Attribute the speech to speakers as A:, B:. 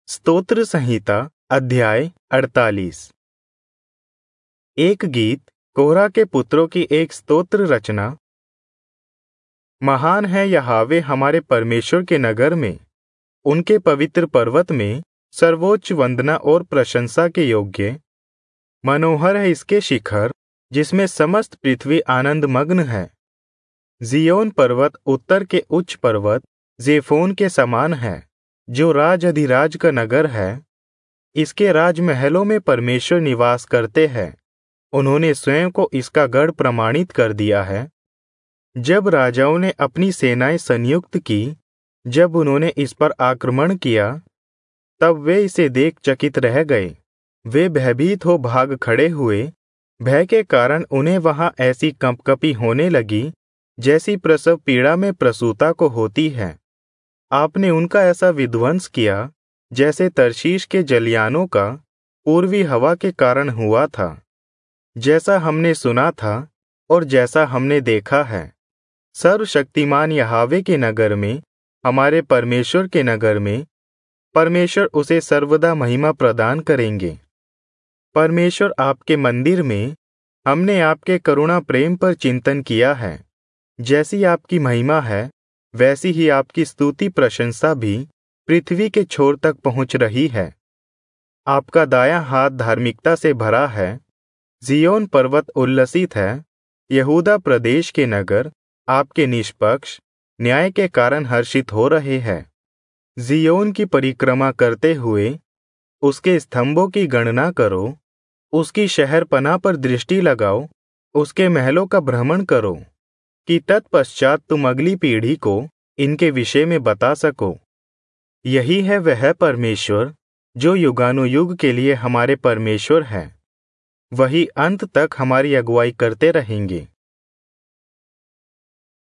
A: स्तोत्र संहिता अध्याय 48। एक गीत कोरह के पुत्रों की एक स्तोत्र रचना। महान है यहोवा हमारे परमेश्वर के नगर में, उनके पवित्र पर्वत में सर्वोच्च वंदना और प्रशंसा के योग्य। मनोहर है इसके शिखर, जिसमें समस्त पृथ्वी आनंद मग्न है। जियोन पर्वत उत्तर के उच्च पर्वत जेफोन के समान है, जो राज अधिराज का नगर है। इसके राजमहलों में परमेश्वर निवास करते हैं। उन्होंने स्वयं को इसका गढ़ प्रमाणित कर दिया है। जब राजाओं ने अपनी सेनाएं संयुक्त की, जब उन्होंने इस पर आक्रमण किया, तब वे इसे देख चकित रह गए। वे भयभीत हो भाग खड़े हुए। भय के कारण उन्हें वहां ऐसी कंपकपी होने लगी, जैसी प्रसव पीड़ा में प्रसूता को होती है। आपने उनका ऐसा विध्वंस किया, जैसे तर्शीश के जलयानों का पूर्वी हवा के कारण हुआ था। जैसा हमने सुना था और जैसा हमने देखा है, सर्वशक्तिमान यहोवा के नगर में, हमारे परमेश्वर के नगर में, परमेश्वर उसे सर्वदा महिमा प्रदान करेंगे। परमेश्वर आपके मंदिर में हमने आपके करुणा प्रेम पर चिंतन किया है। जैसी आपकी महिमा है, वैसी ही आपकी स्तुति प्रशंसा भी पृथ्वी के छोर तक पहुंच रही है। आपका दायां हाथ धार्मिकता से भरा है। जियोन पर्वत उल्लसित है। यहूदा प्रदेश के नगर आपके निष्पक्ष न्याय के कारण हर्षित हो रहे हैं। जियोन की परिक्रमा करते हुए उसके स्तंभों की गणना करो, उसकी शहरपनाह पर दृष्टि लगाओ, उसके महलों का भ्रमण करो, कि तत्पश्चात तुम अगली पीढ़ी को इनके विषय में बता सको। यही है वह परमेश्वर जो युगानुयुग के लिए हमारे परमेश्वर है। वही अंत तक हमारी अगुवाई करते रहेंगे।